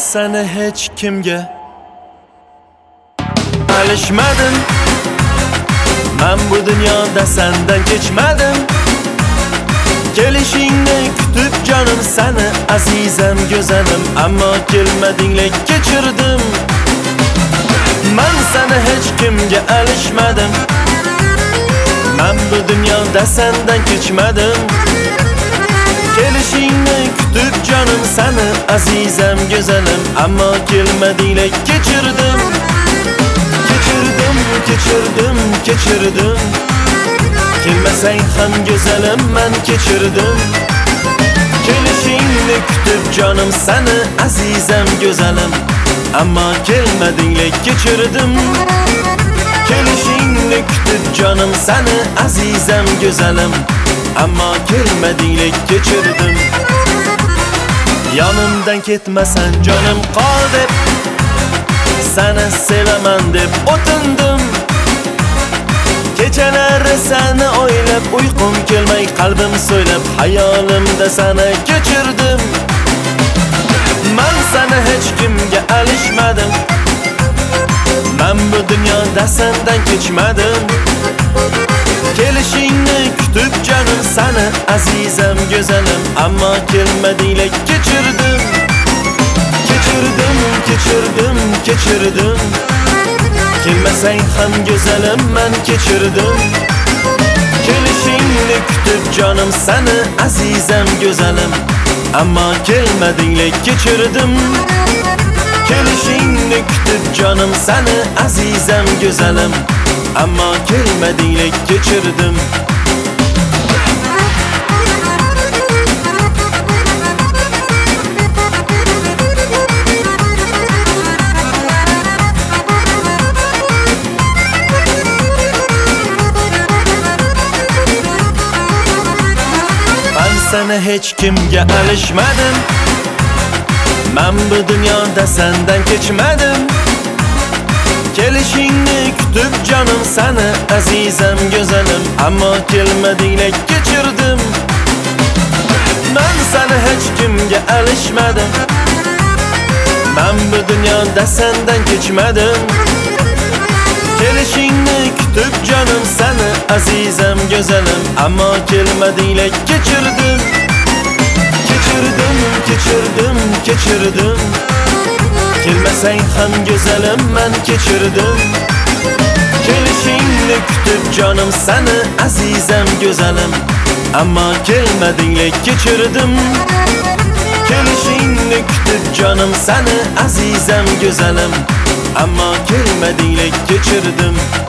seni hech kimga alishmadim. Men bu dunyoda sendan kechmadim. Kelishingni kutib jonim seni azizam go'zalim, ammo kelmadinglar kechirdim. Men seni hech kimga alishmadim. Men bu dunyoda sendan kechmadim. Kelishingni kutib jonim seni azizam go'zalim, ammo kelmadinglar kechirdim. Kechirdim. Kelmasang ham go'zalim men kechirdim. Kelishingni kutib jonim seni azizam go'zalim, ammo kelmadinglar kechirdim. Kelishingni kutib jonim seni azizam go'zalim, ammo kelmadinglar kechirdim. Yonimdan ketmasan jonim qol deb, seni sevaman deb o'tindim. Kechalari seni o'ylab uyqum kelmay qalbim so'ylab hayolimda seni kechirdim. Men seni hech kimga alishmadim. Men bu dunyoda sendan kechmadim. Kelishingni kutib jonim seni azizam go'zalim, ammo kelmadinglar kechirdim. Kechirdim. Kelmasang ham go'zalim men kechirdim. Kelishingni kutib jonim seni azizam go'zalim, ammo kelmadinglar kechirdim. Kelishingni kutib jonim seni azizam go'zalim, ammo kelmadinglar kechirdim. Seni hech kimga alishmadim. Men bu dunyoda sendan kechmadim. Kelishingni kutib jonim seni azizam go'zalim, ammo kelmadinglar kechirdim. Men seni hech kimga alishmadim. Men bu dunyoda sendan kechmadim. Kelishingni kutib jonim seni azizam go'zalim, ammo kelmadinglar kechirdim. Kechirdim. Kelmasang ham go'zalim men kechirdim. Kelishingni kutib jonim seni azizam go'zalim, ammo kelmadinglar kechirdim. Kelishingni kutib jonim seni azizam go'zalim, ammo kelmadinglar kechirdim.